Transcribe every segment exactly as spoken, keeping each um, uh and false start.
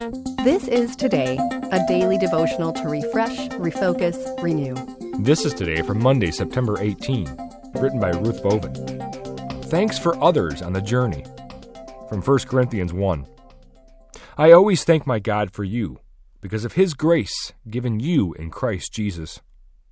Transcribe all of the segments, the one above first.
This is Today, a daily devotional to refresh, refocus, renew. This is Today for Monday, September eighteenth, written by Ruth Boven. Thanks for others on the journey. From First Corinthians one. I always thank my God for you, because of His grace given you in Christ Jesus.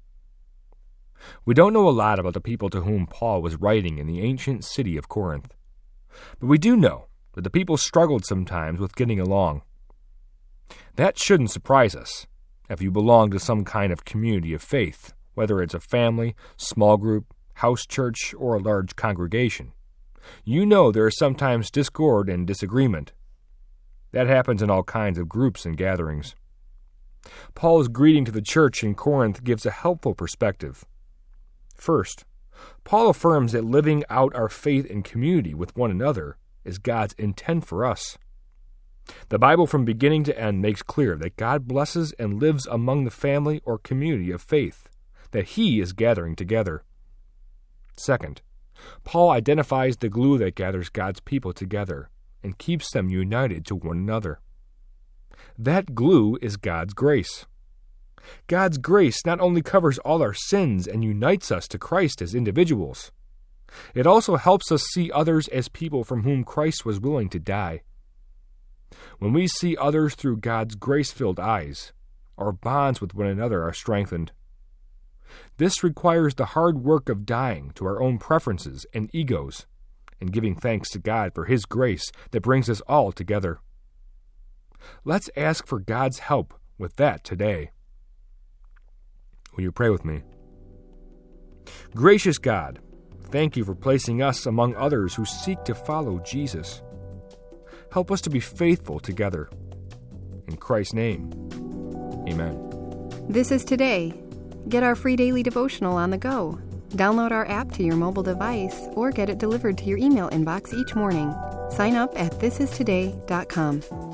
We don't know a lot about the people to whom Paul was writing in the ancient city of Corinth, but we do know that the people struggled sometimes with getting along. That shouldn't surprise us if you belong to some kind of community of faith, whether it's a family, small group, house church, or a large congregation. You know there is sometimes discord and disagreement. That happens in all kinds of groups and gatherings. Paul's greeting to the church in Corinth gives a helpful perspective. First, Paul affirms that living out our faith in community with one another is God's intent for us. The Bible from beginning to end makes clear that God blesses and lives among the family or community of faith that He is gathering together. Second, Paul identifies the glue that gathers God's people together and keeps them united to one another. That glue is God's grace. God's grace not only covers all our sins and unites us to Christ as individuals, it also helps us see others as people from whom Christ was willing to die. When we see others through God's grace-filled eyes, our bonds with one another are strengthened. This requires the hard work of dying to our own preferences and egos and giving thanks to God for His grace that brings us all together. Let's ask for God's help with that today. Will you pray with me? Gracious God, thank you for placing us among others who seek to follow Jesus. Help us to be faithful together. In Christ's name, amen. This is Today. Get our free daily devotional on the go. Download our app to your mobile device or get it delivered to your email inbox each morning. Sign up at this is today dot com.